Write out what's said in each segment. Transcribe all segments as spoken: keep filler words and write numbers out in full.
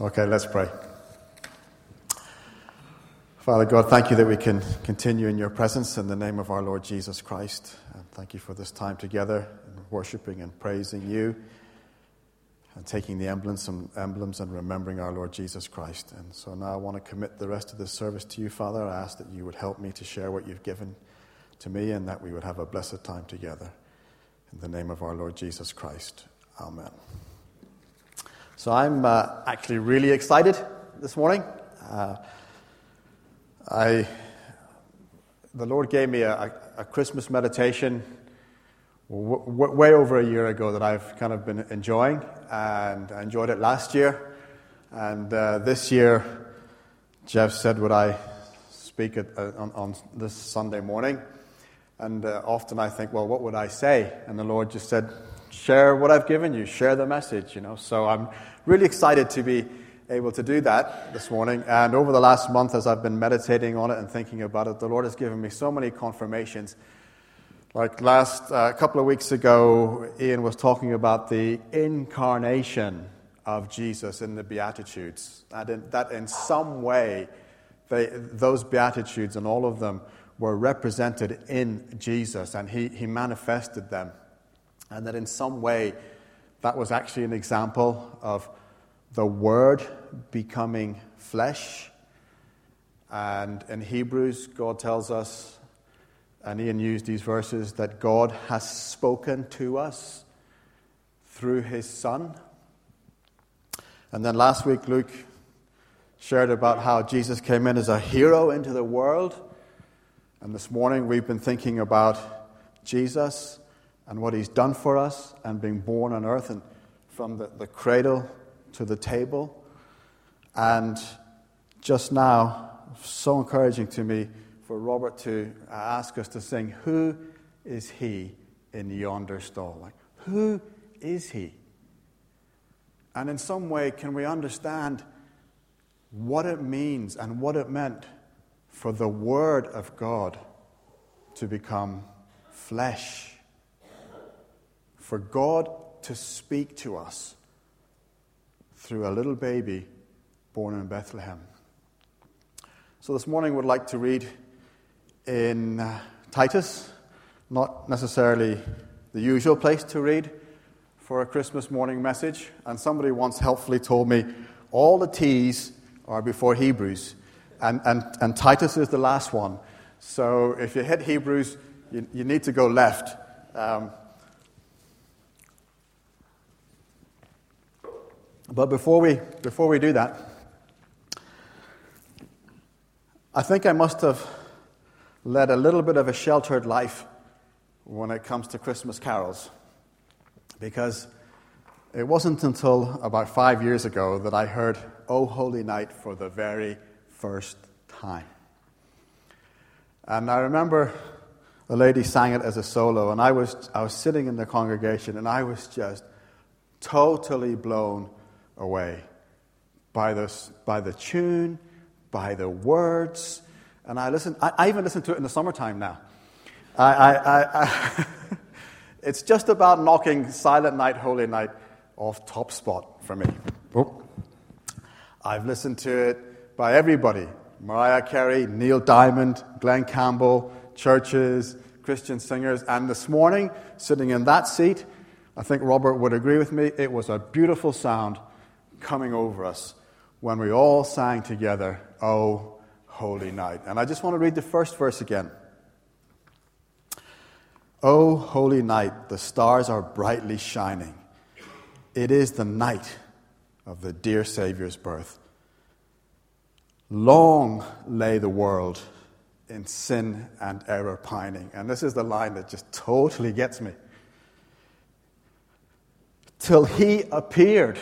Okay, let's pray. Father God, thank you that we can continue in your presence in the name of our Lord Jesus Christ. And thank you for this time together, and worshiping and praising you, and taking the emblems and, emblems and remembering our Lord Jesus Christ. And so now I want to commit the rest of this service to you, Father. I ask that you would help me to share what you've given to me, and that we would have a blessed time together. In the name of our Lord Jesus Christ. Amen. So I'm uh, actually really excited this morning. Uh, I, the Lord gave me a, a Christmas meditation w- w- way over a year ago that I've kind of been enjoying, and I enjoyed it last year. And uh, this year, Jeff said, would I speak at, uh, on, on this Sunday morning? And uh, often I think, well, what would I say? And the Lord just said, share what I've given you, share the message, you know. So I'm really excited to be able to do that this morning. And over the last month, as I've been meditating on it and thinking about it, the Lord has given me so many confirmations. Like last a uh, couple of weeks ago, Ian was talking about the incarnation of Jesus in the Beatitudes. And in, that in some way, they, those Beatitudes and all of them were represented in Jesus, and he, he manifested them. And that in some way, that was actually an example of the Word becoming flesh. And in Hebrews, God tells us, and Ian used these verses, that God has spoken to us through His Son. And then last week, Luke shared about how Jesus came in as a hero into the world. And this morning, we've been thinking about Jesus and what He's done for us, and being born on earth, and from the, the cradle to the table. And just now, so encouraging to me for Robert to ask us to sing, "Who is He in yonder stall?" Like, who is He? And in some way, can we understand what it means and what it meant for the Word of God to become flesh? For God to speak to us through a little baby born in Bethlehem. So this morning we'd like to read in uh, Titus, not necessarily the usual place to read for a Christmas morning message. And somebody once helpfully told me all the T's are before Hebrews, and, and, and Titus is the last one. So if you hit Hebrews, you, you need to go left. Um, But before we before we do that, I think I must have led a little bit of a sheltered life when it comes to Christmas carols, because it wasn't until about five years ago that I heard "O Holy Night" for the very first time. And I remember a lady sang it as a solo, and I was I was sitting in the congregation, and I was just totally blown away by the, by the tune, by the words. And I listen. I, I even listen to it in the summertime now. I, I, I, I it's just about knocking Silent Night, Holy Night off top spot for me. Oh. I've listened to it by everybody. Mariah Carey, Neil Diamond, Glenn Campbell, churches, Christian singers. And this morning, sitting in that seat, I think Robert would agree with me, it was a beautiful sound coming over us when we all sang together, "O Holy Night." And I just want to read the first verse again. "O holy night, the stars are brightly shining. It is the night of the dear Savior's birth. Long lay the world in sin and error pining." And this is the line that just totally gets me. "Till He appeared.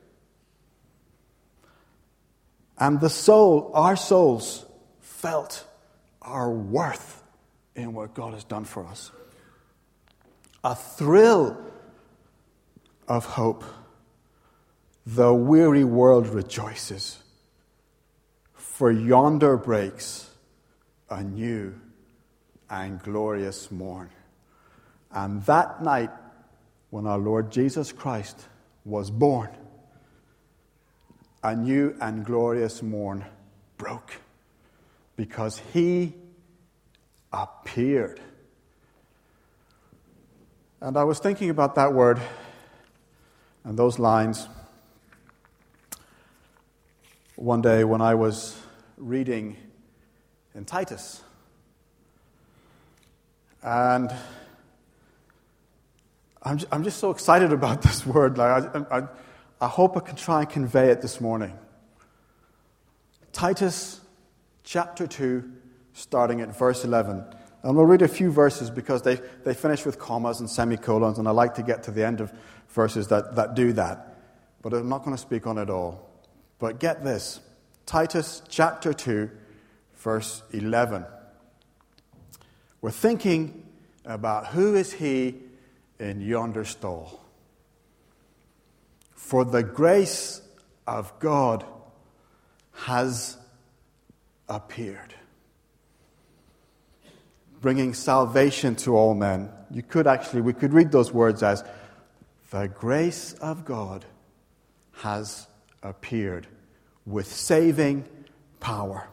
And the soul, our souls, felt our worth in what God has done for us. A thrill of hope. The weary world rejoices. For yonder breaks a new and glorious morn." And that night, when our Lord Jesus Christ was born, a new and glorious morn broke, because he appeared. And I was thinking about that word and those lines one day when I was reading in Titus. And I'm just, I'm just so excited about this word. Like I, I, I hope I can try and convey it this morning. Titus chapter two, starting at verse eleven. And we'll read a few verses because they, they finish with commas and semicolons, and I like to get to the end of verses that, that do that. But I'm not going to speak on it all. But get this. Titus chapter two, verse eleven. We're thinking about who is he in yonder stall. For the grace of God has appeared, bringing salvation to all men. You could actually, we could read those words as, the grace of God has appeared with saving power,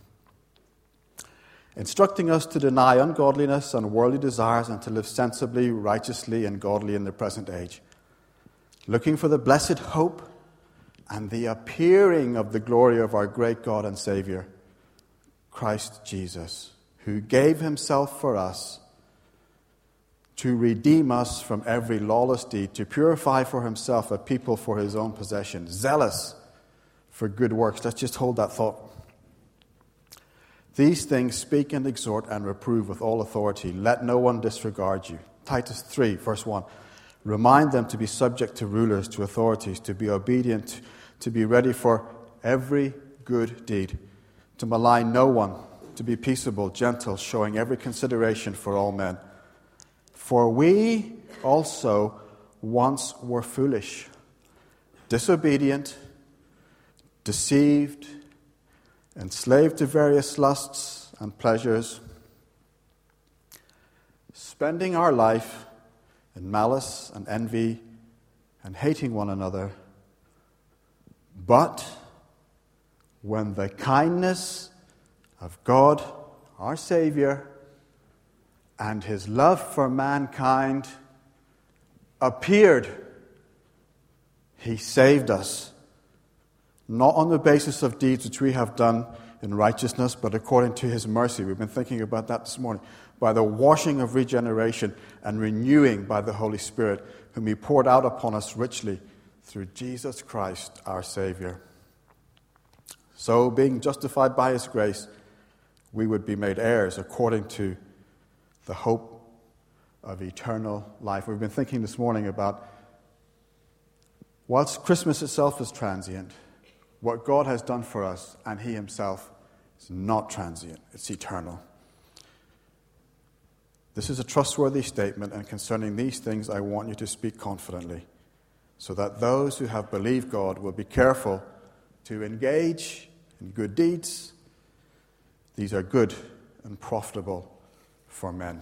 instructing us to deny ungodliness and worldly desires and to live sensibly, righteously, and godly in the present age, looking for the blessed hope and the appearing of the glory of our great God and Savior, Christ Jesus, who gave himself for us to redeem us from every lawless deed, to purify for himself a people for his own possession, zealous for good works. Let's just hold that thought. These things speak and exhort and reprove with all authority. Let no one disregard you. Titus three, verse one. Remind them to be subject to rulers, to authorities, to be obedient, to be ready for every good deed, to malign no one, to be peaceable, gentle, showing every consideration for all men. For we also once were foolish, disobedient, deceived, enslaved to various lusts and pleasures, spending our life in malice and envy and hating one another. But when the kindness of God, our Savior, and his love for mankind appeared, he saved us, not on the basis of deeds which we have done in righteousness, but according to his mercy. We've been thinking about that this morning. By the washing of regeneration and renewing by the Holy Spirit, whom he poured out upon us richly through Jesus Christ our Savior. So, being justified by his grace, we would be made heirs according to the hope of eternal life. We've been thinking this morning about, whilst Christmas itself is transient, what God has done for us, and he himself is not transient, it's eternal. This is a trustworthy statement, and concerning these things I want you to speak confidently, so that those who have believed God will be careful to engage in good deeds. These are good and profitable for men.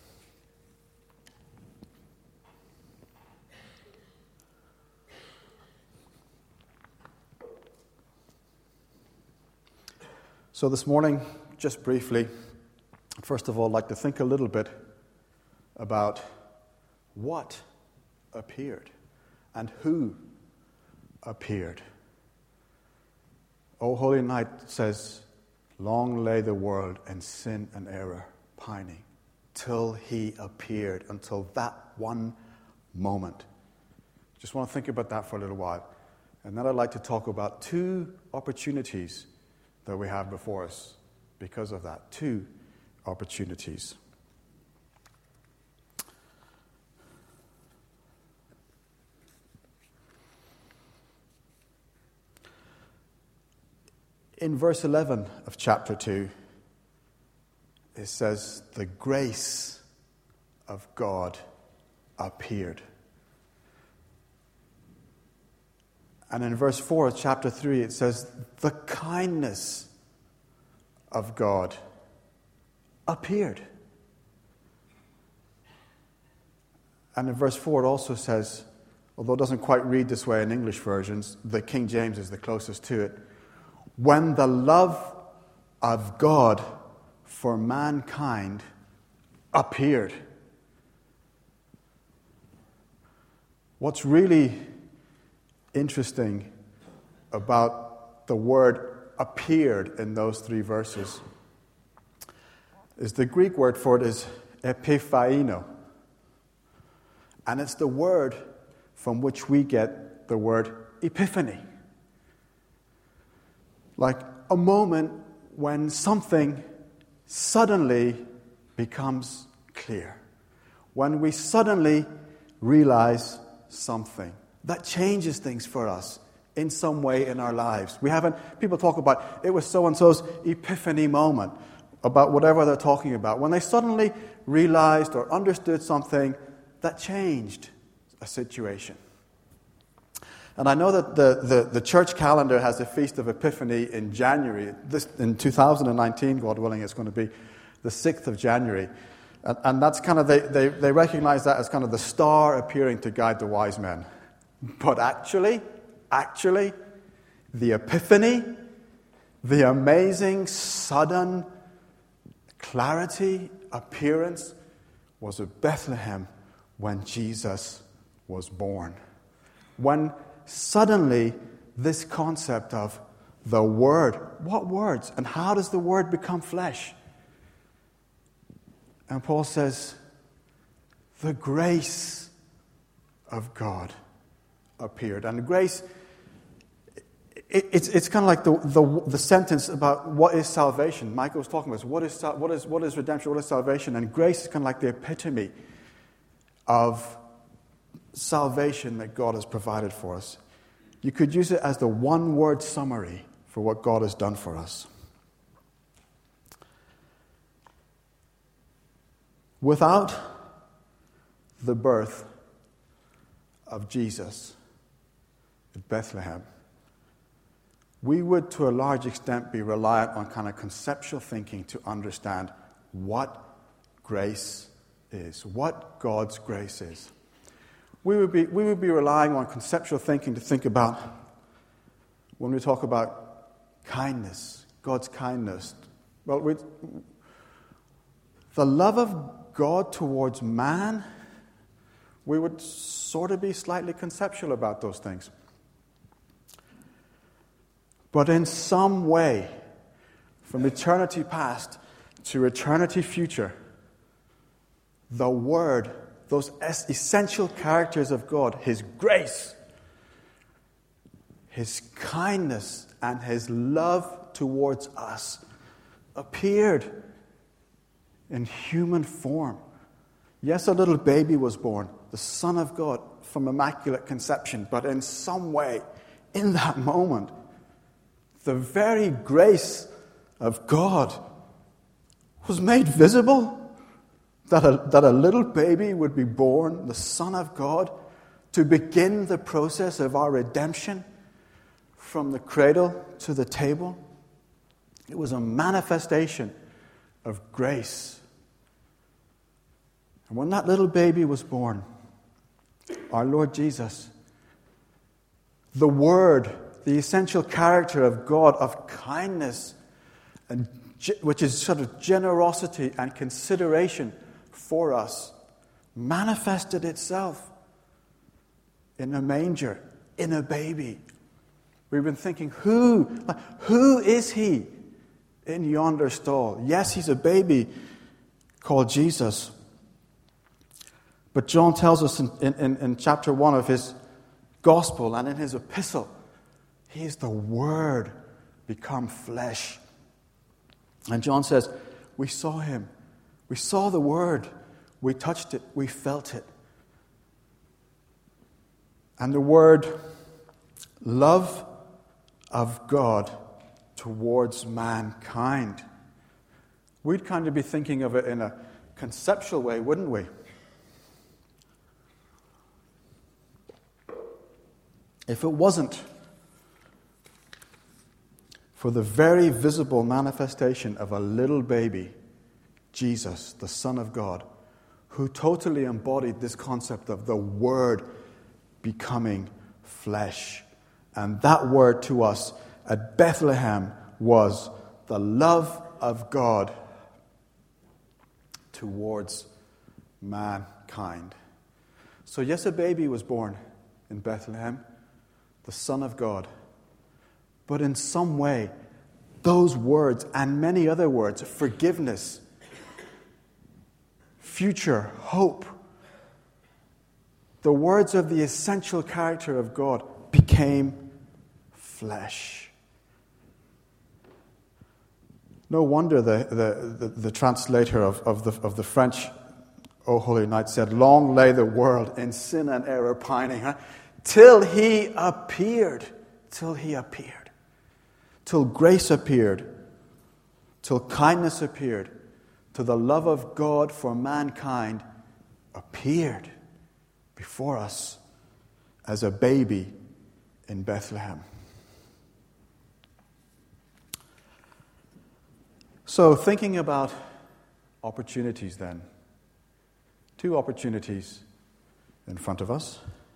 So this morning, just briefly, first of all, I'd like to think a little bit about what appeared and who appeared. O Holy Night says, long lay the world in sin and error, pining, till he appeared, until that one moment. Just want to think about that for a little while. And then I'd like to talk about two opportunities that we have before us because of that. Two opportunities. In verse eleven of chapter two, it says, the grace of God appeared. And in verse four of chapter three, it says, the kindness of God appeared. And in verse four, it also says, although it doesn't quite read this way in English versions, the King James is the closest to it. When the love of God for mankind appeared. What's really interesting about the word appeared in those three verses is the Greek word for it is epiphaino. And it's the word from which we get the word epiphany. Like a moment when something suddenly becomes clear. When we suddenly realize something that changes things for us in some way in our lives. We haven't, people talk about, it was so-and-so's epiphany moment, about whatever they're talking about. When they suddenly realized or understood something that changed a situation. And I know that the, the, the church calendar has a Feast of Epiphany in January. This, in two thousand nineteen, God willing, it's going to be the sixth of January. And, and that's kind of, they, they, they recognize that as kind of the star appearing to guide the wise men. But actually, actually, the Epiphany, the amazing, sudden clarity, appearance, was at Bethlehem when Jesus was born. When suddenly this concept of the Word, what words? And how does the Word become flesh? And Paul says, the grace of God appeared. And grace, it, it's, it's kind of like the, the, the sentence about what is salvation. Michael was talking about what is, what is, what is redemption, what is salvation? And grace is kind of like the epitome of salvation that God has provided for us. You could use it as the one-word summary for what God has done for us. Without the birth of Jesus at Bethlehem, we would to a large extent be reliant on kind of conceptual thinking to understand what grace is, what God's grace is. We would be we would be relying on conceptual thinking to think about when we talk about kindness, God's kindness. Well, we, the love of God towards man, we would sort of be slightly conceptual about those things. But in some way, from eternity past to eternity future, the Word, those essential characters of God, His grace, His kindness, and His love towards us, appeared in human form. Yes, a little baby was born, the Son of God from Immaculate Conception, but in some way, in that moment, the very grace of God was made visible. That a, that a little baby would be born, the Son of God, to begin the process of our redemption from the cradle to the table. It was a manifestation of grace. And when that little baby was born, our Lord Jesus, the Word, the essential character of God, of kindness, and which is sort of generosity and consideration for us, manifested itself in a manger, in a baby. We've been thinking, who, who is he in yonder stall? Yes, he's a baby called Jesus. But John tells us in, in, in chapter one of his gospel and in his epistle, he is the Word become flesh. And John says, we saw him. We saw the Word. We touched it. We felt it. And the word love of God towards mankind. We'd kind of be thinking of it in a conceptual way, wouldn't we? If it wasn't for the very visible manifestation of a little baby, Jesus, the Son of God, who totally embodied this concept of the Word becoming flesh. And that word to us at Bethlehem was the love of God towards mankind. So yes, a baby was born in Bethlehem, the Son of God. But in some way, those words and many other words, forgiveness, future, hope, the words of the essential character of God became flesh. No wonder the, the, the, the translator of, of, the, of the French O Holy Night said, long lay the world in sin and error pining, huh? till he appeared, till he appeared, till grace appeared, till kindness appeared, till the love of God for mankind appeared before us as a baby in Bethlehem. So, thinking about opportunities then, two opportunities in front of us.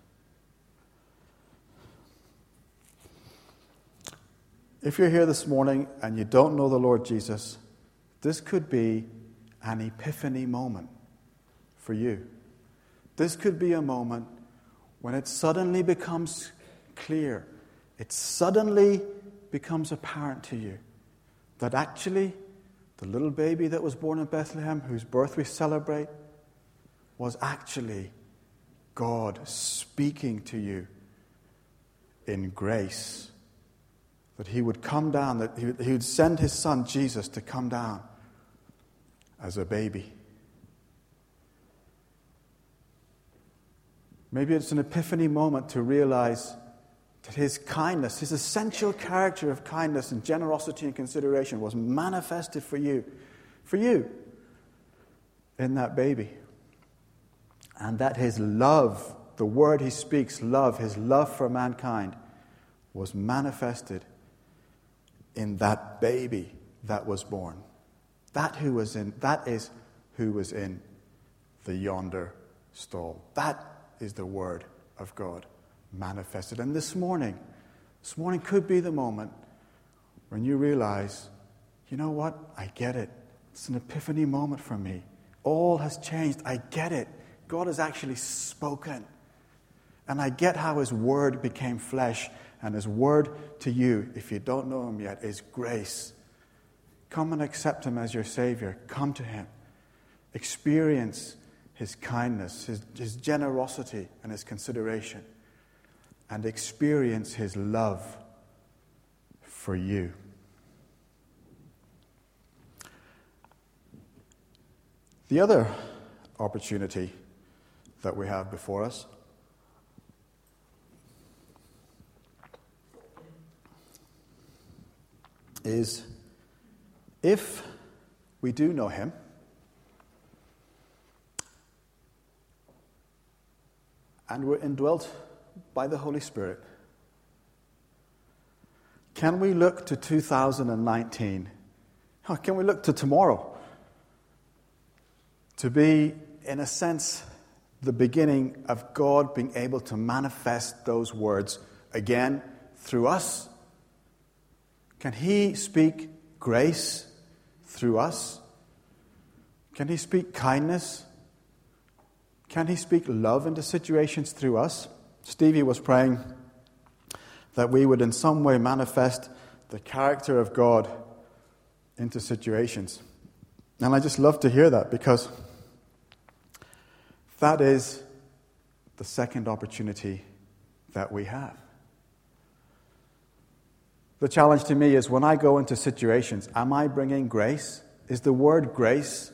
If you're here this morning and you don't know the Lord Jesus, this could be an epiphany moment for you. This could be a moment when it suddenly becomes clear, it suddenly becomes apparent to you that actually the little baby that was born in Bethlehem, whose birth we celebrate, was actually God speaking to you in grace. That he would come down, that he would send his son Jesus to come down as a baby. Maybe it's an epiphany moment to realize that his kindness, his essential character of kindness and generosity and consideration was manifested for you, for you, in that baby. And that his love, the word he speaks, love, his love for mankind, was manifested in that baby that was born. That who was in, that is who was in the yonder stall. That is the word of God manifested. And this morning, this morning could be the moment when you realize, you know what? I get it. It's an epiphany moment for me. All has changed. I get it. God has actually spoken. And I get how his word became flesh. And his word to you, if you don't know him yet, is grace. Come and accept him as your Savior. Come to him. Experience his kindness, his, his generosity, and his consideration. And experience his love for you. The other opportunity that we have before us is, if we do know him, and we're indwelt by the Holy Spirit, can we look to two thousand nineteen? How can we look to tomorrow to be, in a sense, the beginning of God being able to manifest those words again through us? Can he speak grace through us? Can he speak kindness? Can he speak love into situations through us? Stevie was praying that we would in some way manifest the character of God into situations. And I just love to hear that, because that is the second opportunity that we have. The challenge to me is, when I go into situations, am I bringing grace? Is the word grace,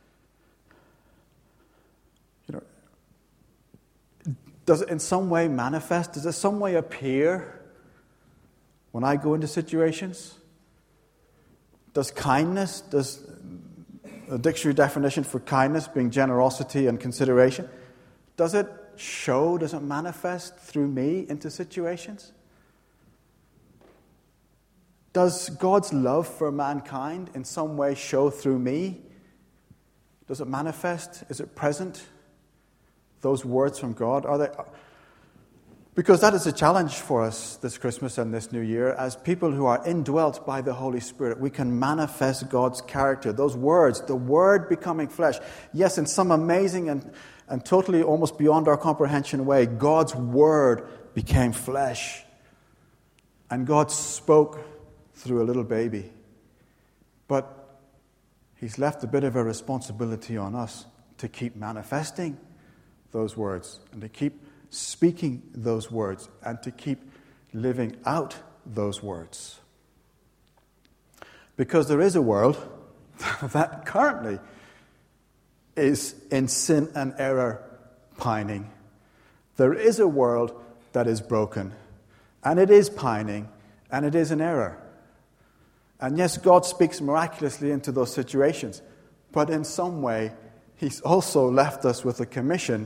you know, does it in some way manifest? Does it some way appear when I go into situations? Does kindness, does the dictionary definition for kindness being generosity and consideration, does it show, does it manifest through me into situations? Does God's love for mankind in some way show through me? Does it manifest? Is it present? Those words from God, are they Because that is a challenge for us this Christmas and this new year. As people who are indwelt by the Holy Spirit, we can manifest God's character. Those words, the Word becoming flesh. Yes, in some amazing and, and totally almost beyond our comprehension way, God's Word became flesh. And God spoke through a little baby. But He's left a bit of a responsibility on us to keep manifesting those words and to keep speaking those words and to keep living out those words. Because there is a world that currently is in sin and error pining. There is a world that is broken, and it is pining, and it is in error. And yes, God speaks miraculously into those situations, but in some way, He's also left us with a commission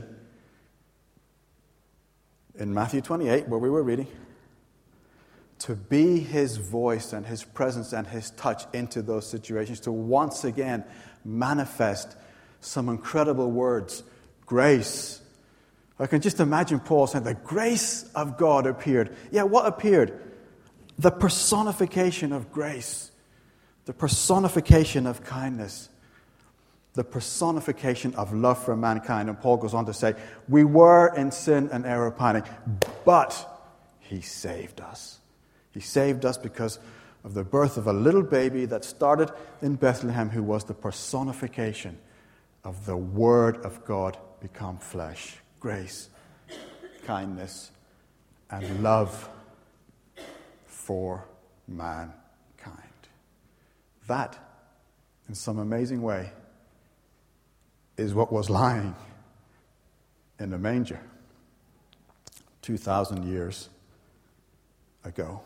in Matthew twenty-eight, where we were reading, to be His voice and His presence and His touch into those situations, to once again manifest some incredible words, grace. I can just imagine Paul saying, the grace of God appeared. Yeah, what appeared? The personification of grace, the personification of kindness, the personification of love for mankind. And Paul goes on to say, we were in sin and error pining, but He saved us. He saved us because of the birth of a little baby that started in Bethlehem, who was the personification of the Word of God become flesh. Grace, kindness, and love for mankind. That, in some amazing way, is what was lying in the manger two thousand years ago.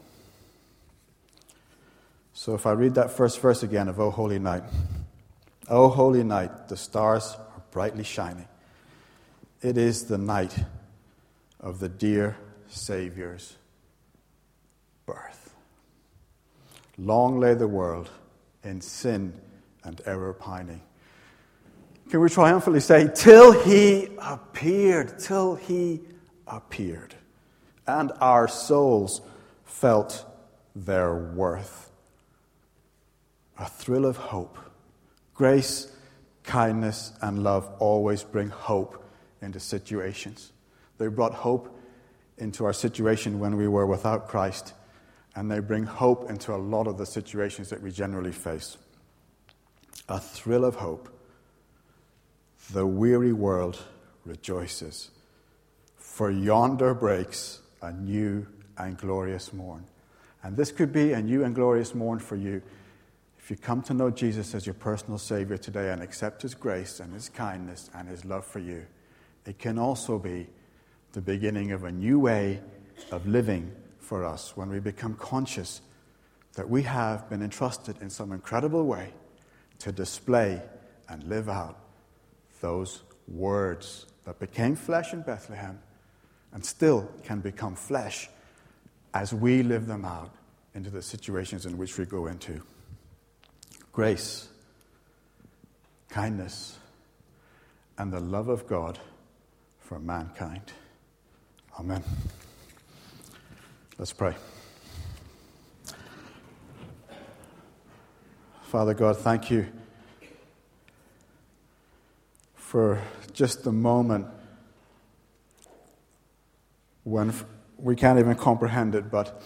So if I read that first verse again of O Holy Night. O holy night, the stars are brightly shining. It is the night of the dear Savior's birth. Long lay the world in sin and error pining. Can we triumphantly say, till He appeared, till He appeared, and our souls felt their worth. A thrill of hope. Grace, kindness, and love always bring hope into situations. They brought hope into our situation when we were without Christ, and they bring hope into a lot of the situations that we generally face. A thrill of hope. The weary world rejoices, for yonder breaks a new and glorious morn. And this could be a new and glorious morn for you if you come to know Jesus as your personal Savior today and accept His grace and His kindness and His love for you. It can also be the beginning of a new way of living for us when we become conscious that we have been entrusted in some incredible way to display and live out those words that became flesh in Bethlehem and still can become flesh as we live them out into the situations in which we go into. Grace, kindness, and the love of God for mankind. Amen. Let's pray. Father God, thank you for just the moment when we can't even comprehend it, but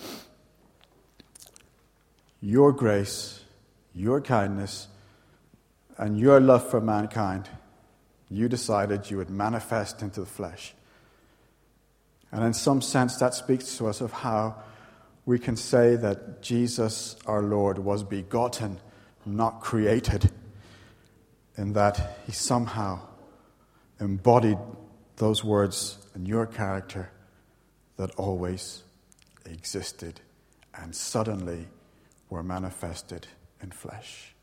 your grace, your kindness, and your love for mankind, you decided you would manifest into the flesh. And in some sense, that speaks to us of how we can say that Jesus, our Lord, was begotten, not created, in that He somehow embodied those words in your character that always existed and suddenly were manifested in flesh.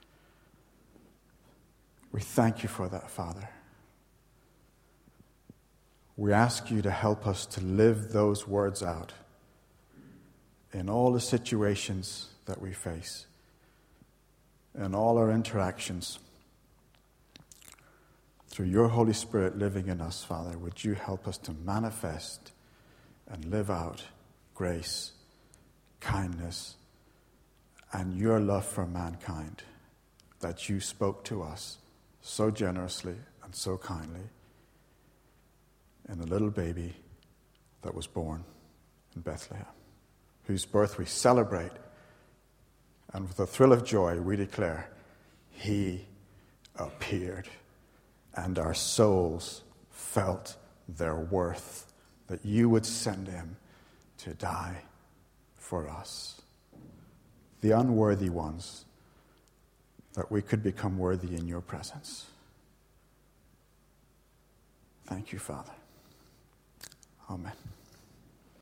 We thank you for that, Father. We ask you to help us to live those words out in all the situations that we face, in all our interactions. Through your Holy Spirit living in us, Father, would you help us to manifest and live out grace, kindness, and your love for mankind that you spoke to us so generously and so kindly in a little baby that was born in Bethlehem, whose birth we celebrate, and with a thrill of joy we declare, he appeared, and our souls felt their worth, that you would send him to die for us, the unworthy ones, that we could become worthy in your presence. Thank you, Father. Amen.